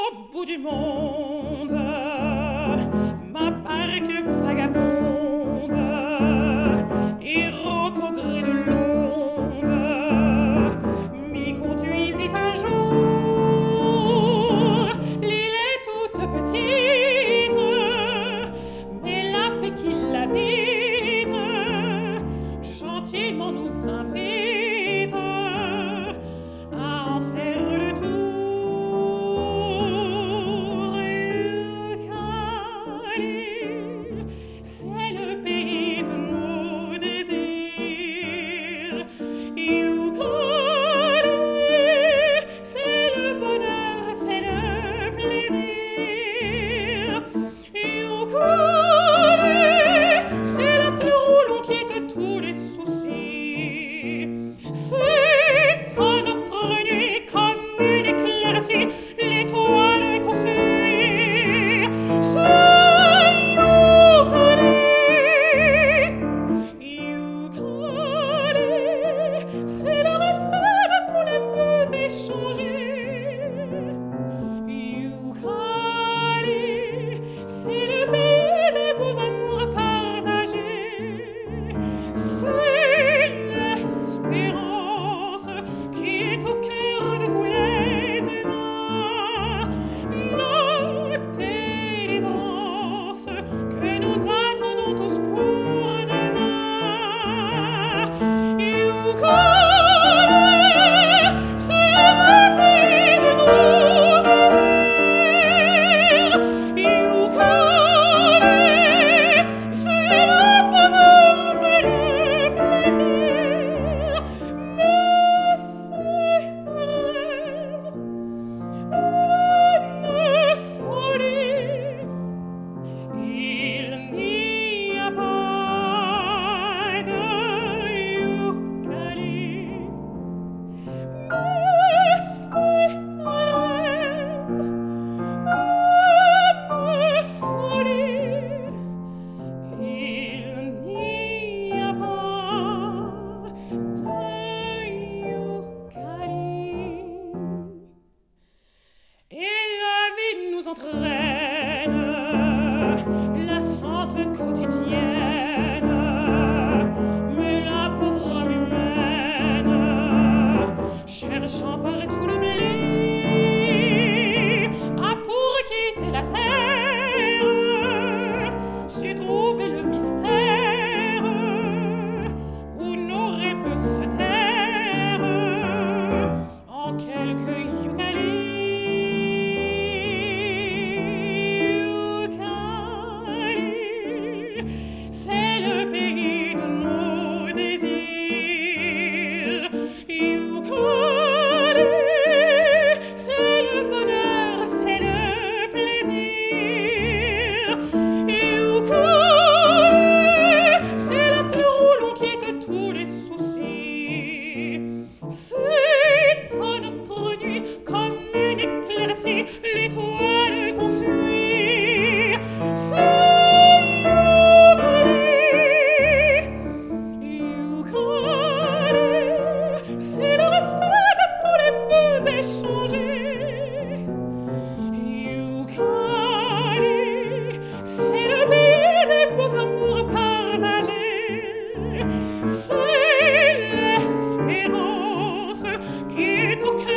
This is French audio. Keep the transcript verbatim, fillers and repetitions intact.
au bout du monde, ma barque vagabonde et rôde au gré de l'onde, m'y conduisit un jour. L'île est toute petite, mais la fée qui l'habite gentiment nous invite à en faire le tour. Eucalie, c'est le pays de nos désirs. Eucalie, c'est le bonheur, c'est le plaisir. Eucalie, c'est la terre où l'on quitte tous les soucis. C'est à notre nuit comme une éclaircie, l'étoile qu'on suit. C'est Eucalie, Eucalie, c'est le respect de tous les vœux échangés. Eucalie, c'est le pays des beaux amours partagés. C'est l'espérance qui est au cœur de tous les humains, la délivrance que nous attendons tous pour demain. Eucalie, c'est le pays de nos désirs. Eucalie, c'est le bonheur, c'est le plaisir. Mais c'est un rêve, une folie. Il n'y a pas de Eucalie. Mais c'est un rêve, une folie. Il n'y a pas de Eucalie. Et la vie nous entraîne, la santé quotidienne, mais la pauvre âme humaine, cherchant partout l'oubli, a pour quitter la terre, su trouver le mystère où nos rêves se terrent en quelques Eucalies. Eucalie, c'est le pays de nos désirs. Eucalie, c'est le bonheur, c'est le plaisir. Eucalie, c'est la terre où l'on quitte tous les soucis. C'est à notre nuit comme une éclaircie, l'étoile qu'on suit. C'est Eucalie, Eucalie, c'est le respect de tous les vœux échangés. Eucalie, c'est le pays des beaux amours partagés. C'est l'espérance qui est au cœur